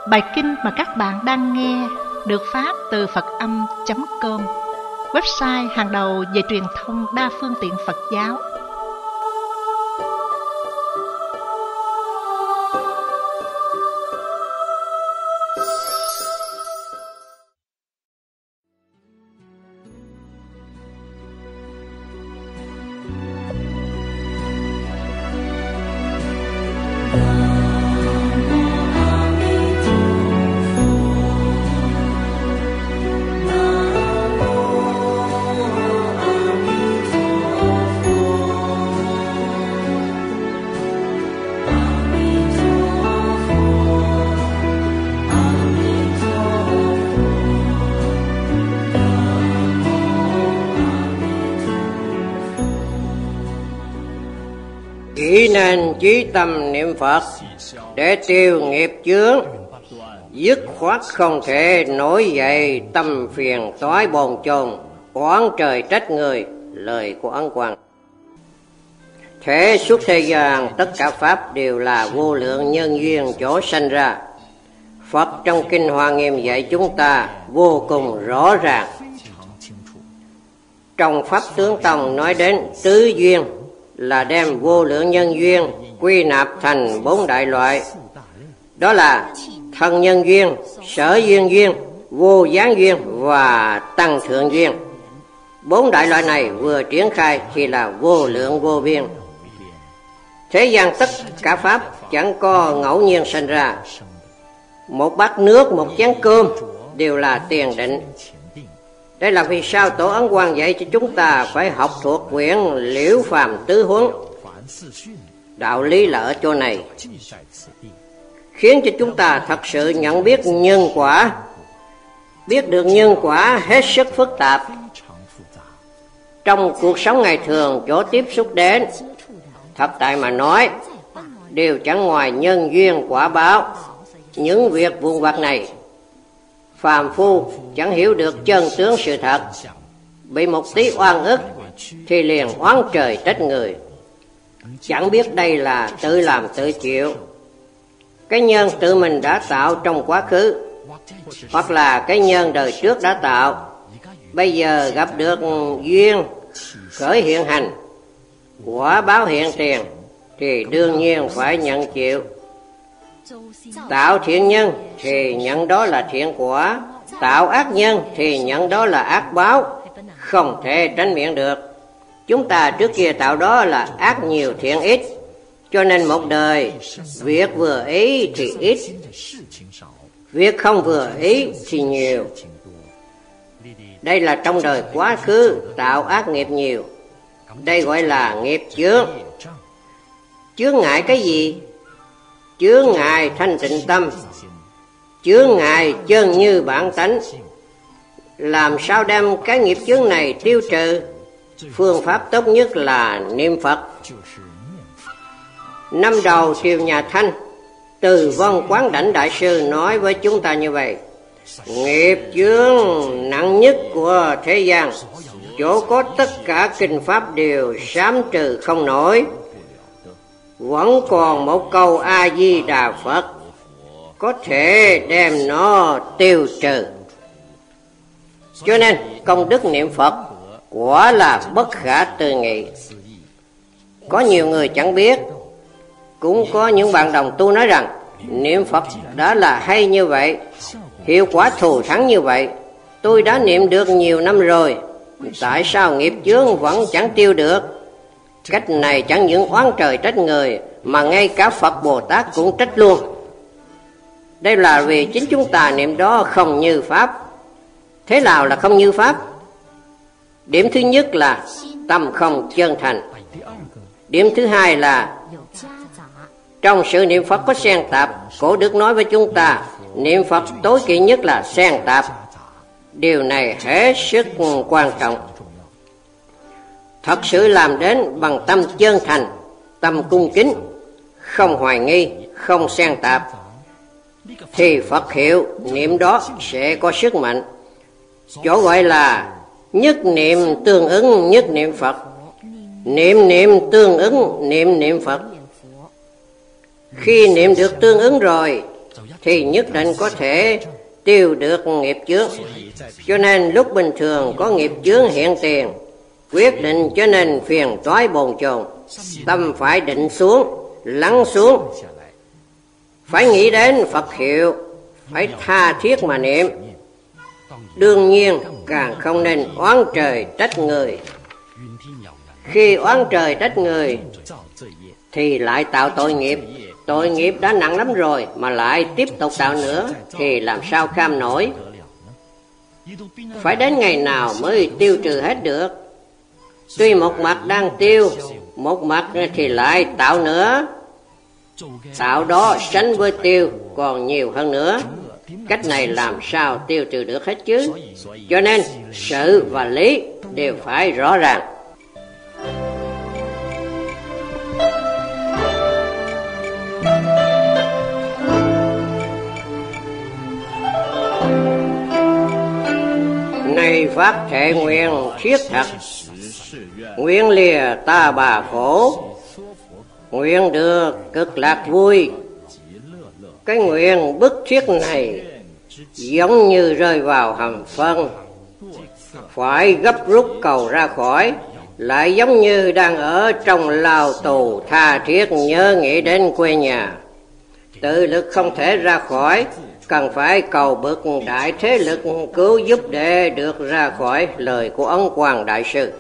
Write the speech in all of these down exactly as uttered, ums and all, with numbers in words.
Bài kinh mà các bạn đang nghe được phát từ Phật âm chấm com, website hàng đầu về truyền thông đa phương tiện Phật giáo. Chỉ nên chí tâm niệm Phật để tiêu nghiệp chướng, dứt khoát không thể nổi dậy tâm phiền toái bồn chồn, oán trời trách người. Lời của Ấn Quang. Thế suốt thế gian tất cả pháp đều là vô lượng nhân duyên chỗ sanh ra. Phật trong kinh Hoa Nghiêm dạy chúng ta vô cùng rõ ràng. Trong Pháp Tướng Tông nói đến tứ duyên là đem vô lượng nhân duyên quy nạp thành bốn đại loại. Đó là thân nhân duyên, sở duyên duyên, vô gián duyên và tăng thượng duyên. Bốn đại loại này vừa triển khai thì là vô lượng vô biên. Thế gian tất cả pháp chẳng có ngẫu nhiên sinh ra. Một bát nước, một chén cơm đều là tiền định. Đây là vì sao Tổ Ấn Quang dạy cho chúng ta phải học thuộc quyển Liễu Phàm Tứ Huấn. Đạo lý là ở chỗ này, khiến cho chúng ta thật sự nhận biết nhân quả. Biết được nhân quả hết sức phức tạp. Trong cuộc sống ngày thường chỗ tiếp xúc đến, thật tại mà nói, đều chẳng ngoài nhân duyên quả báo. Những việc vụn vặt này, phàm phu chẳng hiểu được chân tướng sự thật, bị một tí oan ức thì liền oán trời trách người, chẳng biết đây là tự làm tự chịu. Cái nhân tự mình đã tạo trong quá khứ, hoặc là cái nhân đời trước đã tạo, bây giờ gặp được duyên khởi hiện hành, quả báo hiện tiền, thì đương nhiên phải nhận chịu. Tạo thiện nhân thì nhận đó là thiện quả, tạo ác nhân thì nhận đó là ác báo, không thể tránh miệng được. Chúng ta trước kia tạo đó là ác nhiều thiện ít, cho nên một đời việc vừa ý thì ít, việc không vừa ý thì nhiều. Đây là trong đời quá khứ tạo ác nghiệp nhiều, đây gọi là nghiệp chướng. Chướng ngại cái gì? Chướng ngại thanh tịnh tâm, chướng ngại chân như bản tánh. Làm sao đem cái nghiệp chướng này tiêu trừ? Phương pháp tốt nhất là niệm Phật. Năm đầu triều nhà Thanh, Từ Vân Quán Đảnh Đại Sư nói với chúng ta như vậy: nghiệp chướng nặng nhất của thế gian, chỗ có tất cả kinh pháp đều sám trừ không nổi. Vẫn còn một câu A-di-đà Phật có thể đem nó tiêu trừ. Cho nên công đức niệm Phật quả là bất khả tư nghị. Có nhiều người chẳng biết, cũng có những bạn đồng tu nói rằng niệm Phật đã là hay như vậy, hiệu quả thù thắng như vậy, tôi đã niệm được nhiều năm rồi, tại sao nghiệp chướng vẫn chẳng tiêu được? Cách này chẳng những oán trời trách người, mà ngay cả Phật Bồ Tát cũng trách luôn. Đây là vì chính chúng ta niệm đó không như Pháp. Thế nào là không như Pháp? Điểm thứ nhất là tâm không chân thành. Điểm thứ hai là trong sự niệm Phật có xen tạp. Cổ Đức nói với chúng ta, niệm Phật tối kỵ nhất là xen tạp. Điều này hết sức quan trọng. Thật sự làm đến bằng tâm chân thành, tâm cung kính, không hoài nghi, không xen tạp, thì Phật hiệu niệm đó sẽ có sức mạnh. Chỗ gọi là nhất niệm tương ứng nhất niệm Phật, niệm niệm tương ứng niệm niệm Phật. Khi niệm được tương ứng rồi thì nhất định có thể tiêu được nghiệp chướng. Cho nên lúc bình thường có nghiệp chướng hiện tiền, quyết định cho nên phiền toái bồn chồn, tâm phải định xuống, lắng xuống, phải nghĩ đến Phật hiệu, phải tha thiết mà niệm. Đương nhiên càng không nên oán trời trách người. Khi oán trời trách người thì lại tạo tội nghiệp. Tội nghiệp đã nặng lắm rồi mà lại tiếp tục tạo nữa thì làm sao kham nổi. Phải đến ngày nào mới tiêu trừ hết được. Tuy một mặt đang tiêu, một mặt thì lại tạo nữa. Tạo đó sánh với tiêu còn nhiều hơn nữa. Cách này làm sao tiêu trừ được hết chứ? Cho nên sự và lý đều phải rõ ràng. Này phát thệ nguyện thiết thật, nguyện lìa ta bà khổ, nguyện được cực lạc vui. Cái nguyện bức thiết này giống như rơi vào hầm phân, phải gấp rút cầu ra khỏi, lại giống như đang ở trong lao tù tha thiết nhớ nghĩ đến quê nhà. Tự lực không thể ra khỏi, cần phải cầu bậc đại thế lực cứu giúp để được ra khỏi. Lời của Ấn Quang Đại Sư.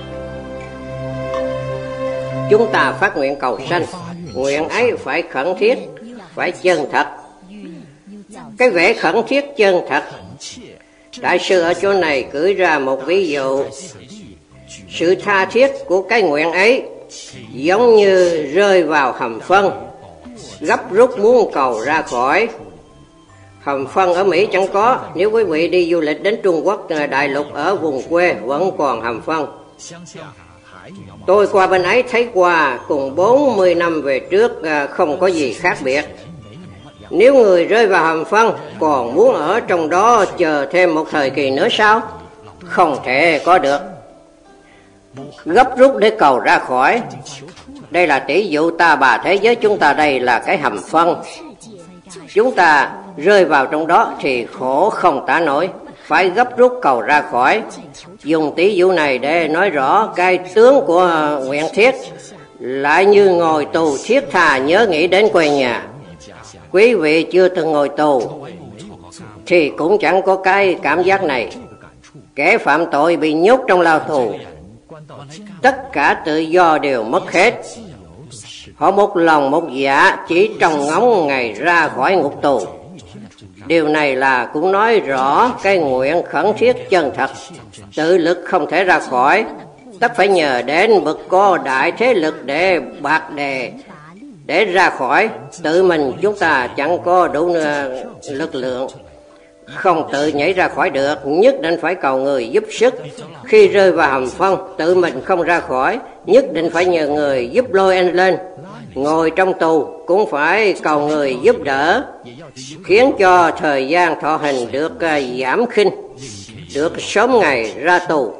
Chúng ta phát nguyện cầu sanh, nguyện ấy phải khẩn thiết, phải chân thật. Cái vẻ khẩn thiết chân thật, Đại Sư ở chỗ này cử ra một ví dụ. Sự tha thiết của cái nguyện ấy giống như rơi vào hầm phân, gấp rút muốn cầu ra khỏi. Hầm phân ở Mỹ chẳng có, nếu quý vị đi du lịch đến Trung Quốc đại lục ở vùng quê vẫn còn hầm phân. Tôi qua bên ấy thấy qua, cùng bốn mươi năm về trước không có gì khác biệt. Nếu người rơi vào hầm phân còn muốn ở trong đó chờ thêm một thời kỳ nữa sao? Không thể có được. Gấp rút để cầu ra khỏi. Đây là tỷ dụ ta bà thế giới chúng ta đây là cái hầm phân. Chúng ta rơi vào trong đó thì khổ không tả nổi, phải gấp rút cầu ra khỏi. Dùng tỷ dụ này để nói rõ cái tướng của nguyện thiết, lại như ngồi tù thiết tha nhớ nghĩ đến quê nhà. Quý vị chưa từng ngồi tù thì cũng chẳng có cái cảm giác này. Kẻ phạm tội bị nhốt trong lao tù, tất cả tự do đều mất hết. Họ một lòng một dạ chỉ trông ngóng ngày ra khỏi ngục tù. Điều này là cũng nói rõ cái nguyện khẩn thiết chân thật. Tự lực không thể ra khỏi, tất phải nhờ đến bậc có đại thế lực để bạc đề để ra khỏi. Tự mình chúng ta chẳng có đủ lực lượng, không tự nhảy ra khỏi được, nhất định phải cầu người giúp sức. Khi rơi vào hầm phân, tự mình không ra khỏi, nhất định phải nhờ người giúp lôi anh lên. Ngồi trong tù cũng phải cầu người giúp đỡ, khiến cho thời gian thọ hình được giảm khinh, được sớm ngày ra tù.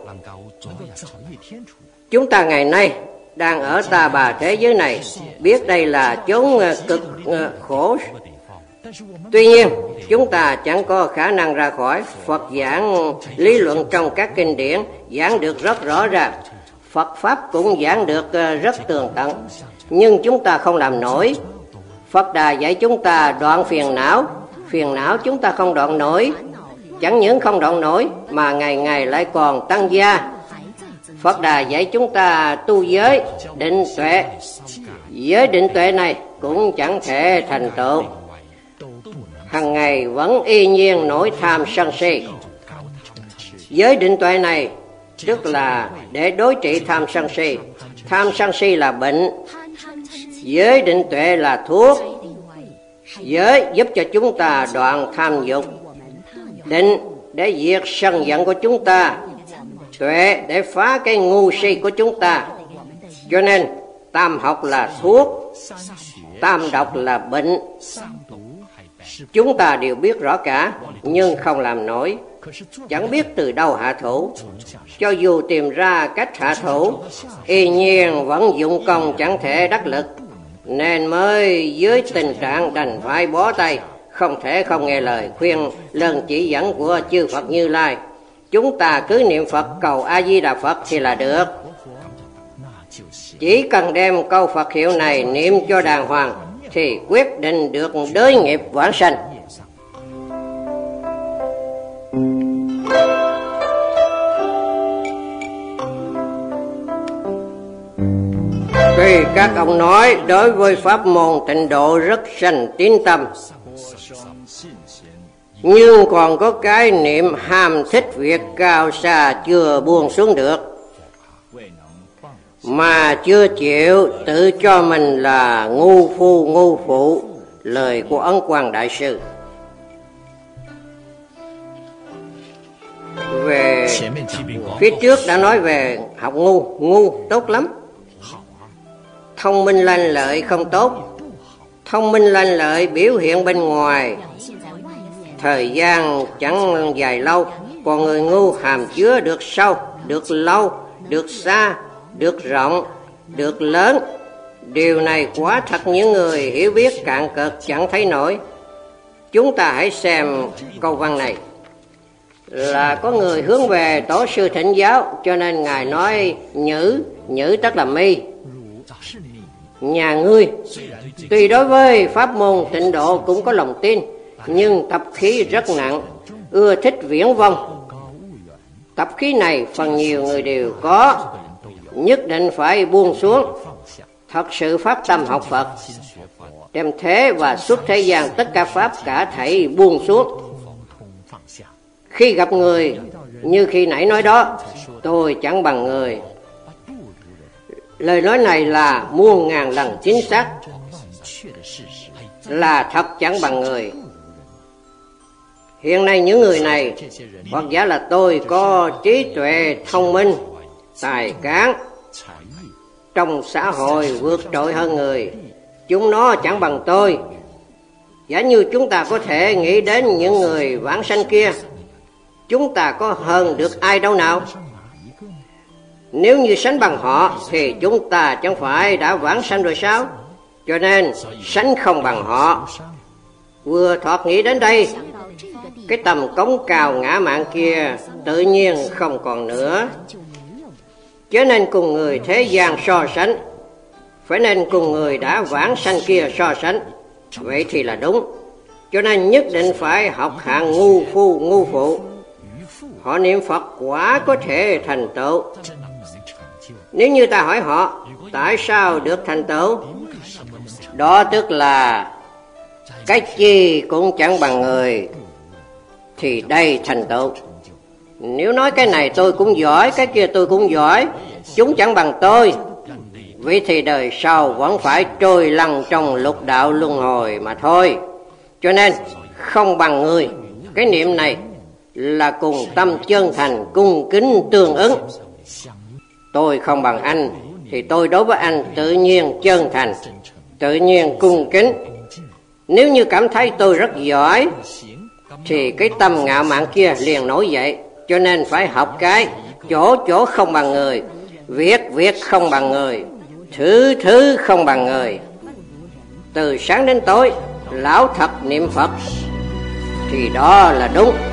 Chúng ta ngày nay đang ở ta bà thế giới này, biết đây là chốn cực khổ. Tuy nhiên chúng ta chẳng có khả năng ra khỏi. Phật giảng lý luận trong các kinh điển giảng được rất rõ ràng, Phật Pháp cũng giảng được rất tường tận, nhưng chúng ta không làm nổi. Phật Đà dạy chúng ta đoạn phiền não, phiền não chúng ta không đoạn nổi. Chẳng những không đoạn nổi mà ngày ngày lại còn tăng gia. Phật Đà dạy chúng ta tu giới, định tuệ. Giới định tuệ này cũng chẳng thể thành tựu, hằng ngày vẫn y nhiên nổi tham sân si. Giới định tuệ này tức là để đối trị tham sân si. Tham sân si là bệnh, giới định tuệ là thuốc. Giới giúp cho chúng ta đoạn tham dục, định để diệt sân giận của chúng ta, tuệ để phá cái ngu si của chúng ta. Cho nên tam học là thuốc, tam độc là bệnh. Chúng ta đều biết rõ cả, nhưng không làm nổi, chẳng biết từ đâu hạ thủ. Cho dù tìm ra cách hạ thủ, y nhiên vẫn dụng công chẳng thể đắc lực, nên mới dưới tình trạng đành phải bó tay, không thể không nghe lời khuyên lần chỉ dẫn của chư Phật Như Lai. Chúng ta cứ niệm Phật cầu A Di Đà Phật thì là được. Chỉ cần đem câu Phật hiệu này niệm cho đàng hoàng thì quyết định được đới nghiệp vãng sanh. Khi các ông nói đối với pháp môn Tịnh Độ rất sanh tín tâm, nhưng còn có cái niệm ham thích việc cao xa chưa buông xuống được, mà chưa chịu tự cho mình là ngu phu ngu phụ, lời của Ấn Quang Đại Sư. Về phía trước đã nói về học ngu, ngu tốt lắm. Thông minh lanh lợi không tốt. Thông minh lanh lợi biểu hiện bên ngoài, thời gian chẳng dài lâu, còn người ngu hàm chứa được sâu, được lâu, được xa, được rộng, được lớn. Điều này quả thật những người hiểu biết cạn cực chẳng thấy nổi. Chúng ta hãy xem câu văn này. Là có người hướng về tổ sư thỉnh giáo, cho nên Ngài nói nhữ, nhữ tức là mi. Nhà ngươi tuy đối với pháp môn Tịnh Độ cũng có lòng tin, nhưng tập khí rất nặng, ưa thích viễn vông. Tập khí này phần nhiều người đều có, nhất định phải buông xuống. Thật sự phát tâm học Phật, đem thế và xuất thế gian tất cả pháp cả thảy buông xuống. Khi gặp người như khi nãy nói đó, tôi chẳng bằng người. Lời nói này là muôn ngàn lần chính xác, là thật chẳng bằng người. Hiện nay những người này, hoặc giả là tôi có trí tuệ thông minh, tài cán, trong xã hội vượt trội hơn người, chúng nó chẳng bằng tôi. Giả như chúng ta có thể nghĩ đến những người vãng sanh kia, chúng ta có hơn được ai đâu nào? Nếu như sánh bằng họ thì chúng ta chẳng phải đã vãng sanh rồi sao? Cho nên sánh không bằng họ. Vừa thoạt nghĩ đến đây, cái tầm cống cao ngã mạn kia tự nhiên không còn nữa. Cho nên cùng người thế gian so sánh, phải nên cùng người đã vãng sanh kia so sánh. Vậy thì là đúng. Cho nên nhất định phải học hạng ngu phu ngu phụ. Họ niệm Phật quả có thể thành tựu. Nếu như ta hỏi họ tại sao được thành tựu, đó tức là cái chi cũng chẳng bằng người, thì đây thành tựu. Nếu nói cái này tôi cũng giỏi, cái kia tôi cũng giỏi, chúng chẳng bằng tôi, vậy thì đời sau vẫn phải trôi lăn trong lục đạo luân hồi mà thôi. Cho nên không bằng người, cái niệm này là cùng tâm chân thành cung kính tương ứng. Tôi không bằng anh thì tôi đối với anh tự nhiên chân thành, tự nhiên cung kính. Nếu như cảm thấy tôi rất giỏi thì cái tâm ngạo mạn kia liền nổi dậy. Cho nên phải học cái chỗ chỗ không bằng người, việc việc không bằng người, thứ thứ không bằng người. Từ sáng đến tối lão thật niệm Phật thì đó là đúng.